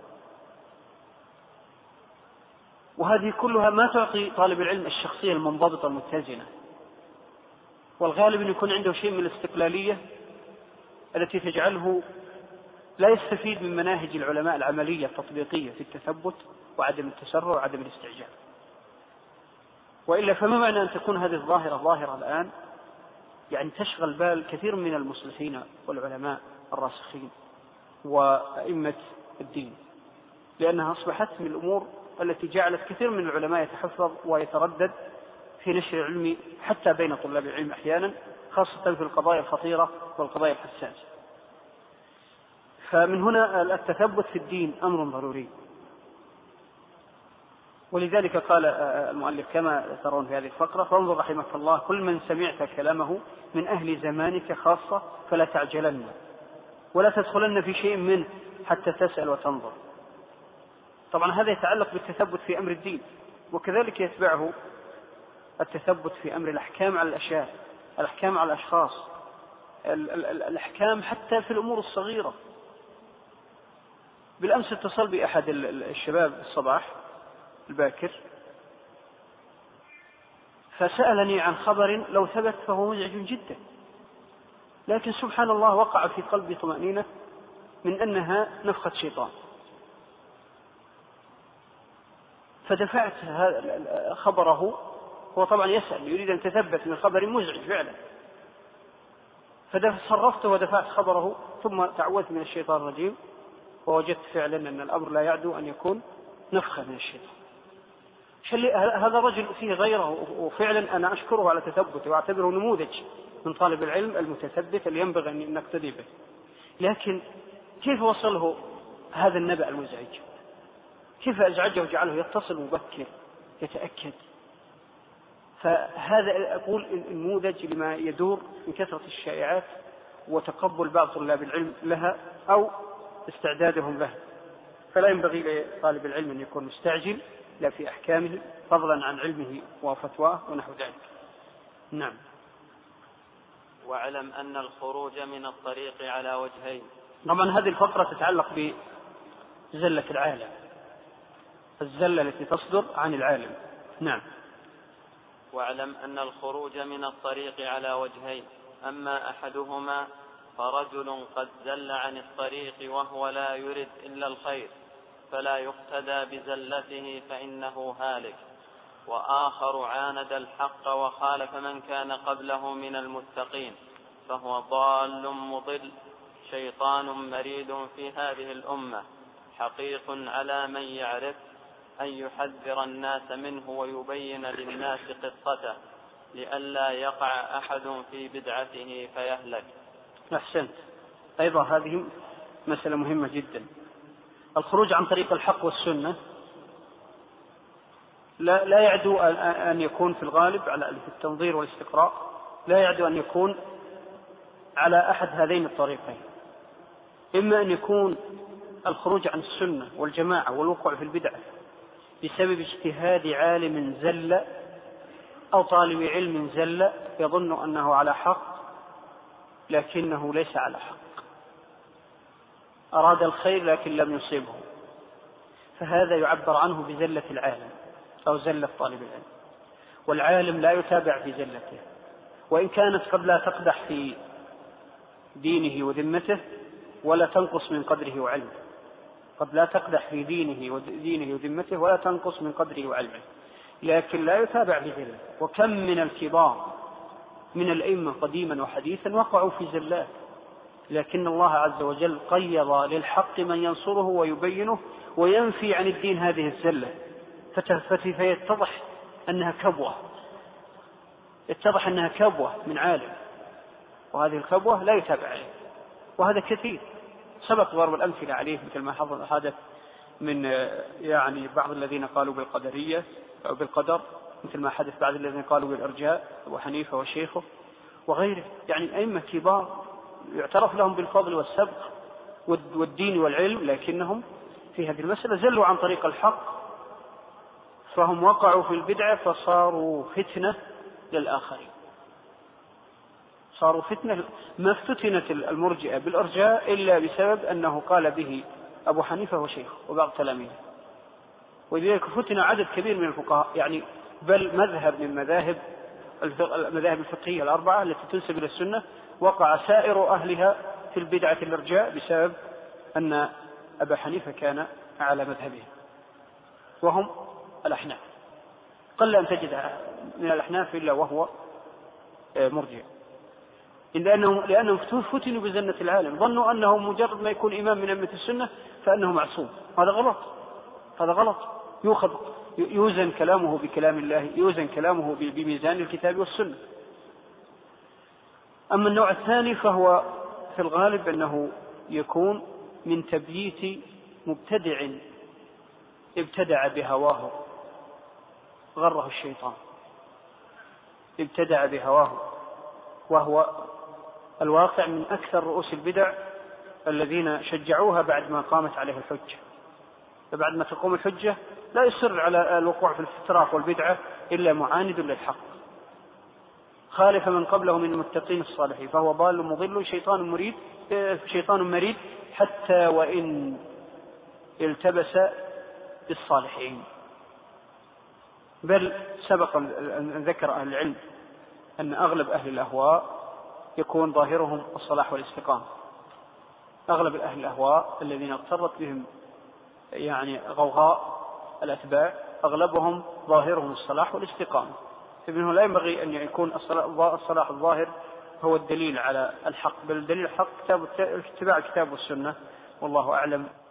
وهذه كلها ما تعطي طالب العلم الشخصية المنضبطة المتزنة، والغالب أن يكون عنده شيء من الاستقلالية التي تجعله لا يستفيد من مناهج العلماء العملية التطبيقية في التثبت وعدم التسرع وعدم الاستعجال. وإلا فما معنى أن تكون هذه الظاهرة ظاهرة الآن يعني تشغل بال كثير من المصلحين والعلماء الراسخين وأئمة الدين، لأنها أصبحت من الأمور التي جعلت كثير من العلماء يتحفظ ويتردد في نشر العلم حتى بين طلاب العلم أحيانا، خاصة في القضايا الخطيرة والقضايا الحساسة. فمن هنا التثبت في الدين أمر ضروري. ولذلك قال المؤلف كما ترون في هذه الفقرة: فانظر رحمك الله كل من سمعت كلامه من أهل زمانك خاصة فلا تعجلن ولا تدخلن في شيء منه حتى تسأل وتنظر. طبعا هذا يتعلق بالتثبت في أمر الدين، وكذلك يتبعه التثبت في أمر الأحكام على الأشياء، الأحكام على الأشخاص، الأحكام حتى في الأمور الصغيرة. بالأمس اتصل بأحد الشباب الصباح الباكر فسألني عن خبر لو ثبت فهو مزعج جدا، لكن سبحان الله وقع في قلبي طمأنينة من أنها نفخة شيطان، فدفعت خبره. هو طبعا يسأل يريد أن تثبت من خبر مزعج فعلا، فصرفته ودفعت خبره، ثم تعوذت من الشيطان الرجيم ووجدت فعلا أن الأمر لا يعدو أن يكون نفخة من الشيطان. هذا رجل فيه غيره، وفعلا أنا أشكره على تثبته وأعتبره نموذج من طالب العلم المتثبت اللي ينبغي أن نقتدي به. لكن كيف وصله هذا النبأ المزعج؟ كيف أزعجه وجعله يتصل مبكر يتأكد؟ فهذا أقول النموذج لما يدور من كثرة الشائعات وتقبل بعض طلاب العلم لها أو استعدادهم لها. فلا ينبغي لطالب العلم أن يكون مستعجل لا في أحكامه فضلا عن علمه وفتواه ونحو ذلك. نعم. واعلم أن الخروج من الطريق على وجهين. طبعا هذه الفقرة تتعلق بزلة العالم، الزلة التي تصدر عن العالم. نعم. واعلم أن الخروج من الطريق على وجهين: أما أحدهما فرجل قد زل عن الطريق وهو لا يرد إلا الخير فلا يقتدى بزلته فإنه هالك، وآخر عاند الحق وخالف من كان قبله من المتقين فهو ضال مضل شيطان مريد في هذه الأمة، حقيق على من يعرف أن يحذر الناس منه ويبين للناس قصته لئلا يقع أحد في بدعته فيهلك. أحسنت. أيضا هذه مسألة مهمة جدا. الخروج عن طريق الحق والسنة لا, لا يعدو أن يكون في الغالب على في التنظير والاستقراء لا يعدو أن يكون على أحد هذين الطريقين: إما أن يكون الخروج عن السنة والجماعة والوقوع في البدعة بسبب اجتهاد عالم زل أو طالب علم زل يظن أنه على حق لكنه ليس على حق، أراد الخير لكن لم يصيبه، فهذا يعبر عنه بزلة العالم أو زلة طالب العلم. والعالم لا يتابع في زلته، وإن كانت قد لا تقدح في دينه وذمته ولا تنقص من قدره وعلمه، قد لا تقدح في دينه ودينه وذمته ولا تنقص من قدره وعلمه، لكن لا يتابع بذله. وكم من الكبار من الأئمة قديما وحديثا وقعوا في زلات، لكن الله عز وجل قيض للحق من ينصره ويبينه وينفي عن الدين هذه الزلة، فيتضح أنها كبوة، يتضح أنها كبوة من عالم، وهذه الكبوة لا يتابع عليه. وهذا كثير سبق ضرب الأمثلة عليه، مثل ما حدث من يعني بعض الذين قالوا بالقدرية أو بالقدر، مثل ما حدث بعض الذين قالوا بالإرجاء، أبو حنيفة وشيخه وغيره. يعني أئمة كبار يعترف لهم بالفضل والسبق والدين والعلم، لكنهم في هذه المسألة زلوا عن طريق الحق، فهم وقعوا في البدعة فصاروا فتنة للآخرين، صاروا فتنة. ما افتتنت المرجئة بالإرجاء إلا بسبب أنه قال به أبو حنيفة وشيخه وبعض تلاميذه، ولذلك فتن عدد كبير من الفقهاء، يعني بل مذهب من مذاهب المذاهب الفقهية الأربعة التي تنسب إلى السنة وقع سائر أهلها في البدعة الإرجاء بسبب أن أبا حنيفة كان على مذهبه، وهم الأحناف. قل أن تجد من الأحناف إلا وهو مرجع، لأنهم, لأنهم فتنوا بزنة العالم، ظنوا أنه مجرد ما يكون إمام من أئمة السنة فأنه معصوم. هذا غلط، هذا غلط. يؤخذ يوزن كلامه بكلام الله، يوزن كلامه بميزان الكتاب والسنة. أما النوع الثاني فهو في الغالب أنه يكون من تبييت مبتدع ابتدع بهواه غره الشيطان، ابتدع بهواه، وهو الواقع من أكثر رؤوس البدع الذين شجعوها بعد ما قامت عليه الحجة. فبعد ما تقوم الحجة لا يصر على الوقوع في الافتراق والبدعة إلا معاند للحق، خالف من قبله من المتقين الصالحين، فهو ضال مضل شيطان مريد شيطان مريد حتى وإن التبس بالصالحين. بل سبق أن ذكر أهل العلم أن أغلب أهل الأهواء يكون ظاهرهم الصلاح والاستقامة. أغلب أهل الأهواء الذين اغترت بهم يعني غوغاء الأتباع أغلبهم ظاهرهم الصلاح والاستقامة، فمنه لا ينبغي أن يكون الصلاح الظاهر هو الدليل على الحق، بل الدليل الحق اتباع الكتاب والسنة، والله أعلم.